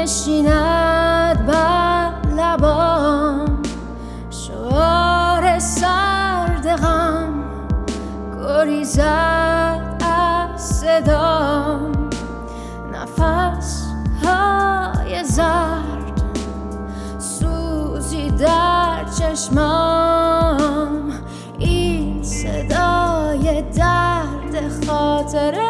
نشیند بر لبام شعار سرد غم گریزد از صدام نفس های زرد سوزی در چشمام این صدای درد خاطره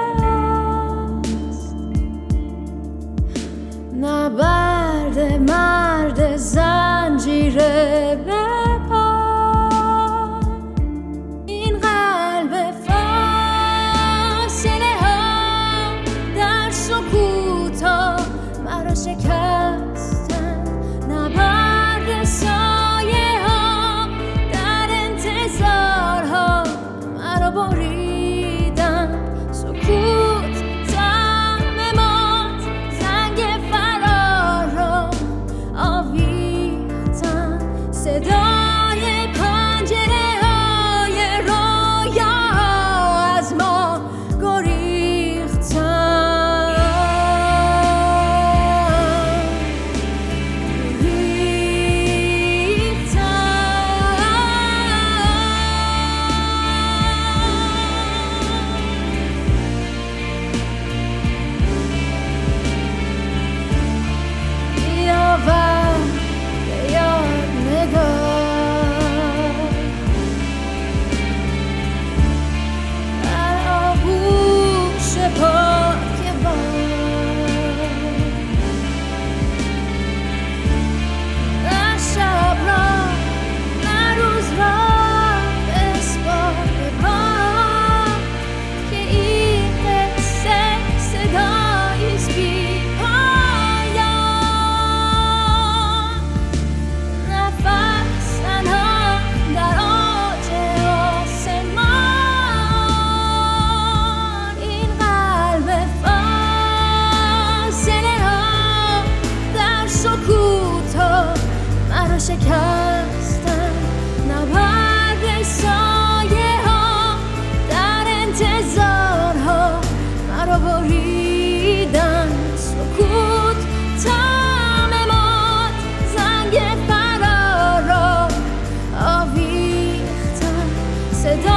نبرد مرد زنجیره به پا این قلب فاصله ها در سکوت ها مرا شکستن نبرد سایه ها در انتظار ها مرا بریدن سکوت صدای پنجره های رویا از ما شکستن نبرد سایه ها در انتظار ها مرا بریدن سکوت طعم مات زنگ فرار را آویختن صدا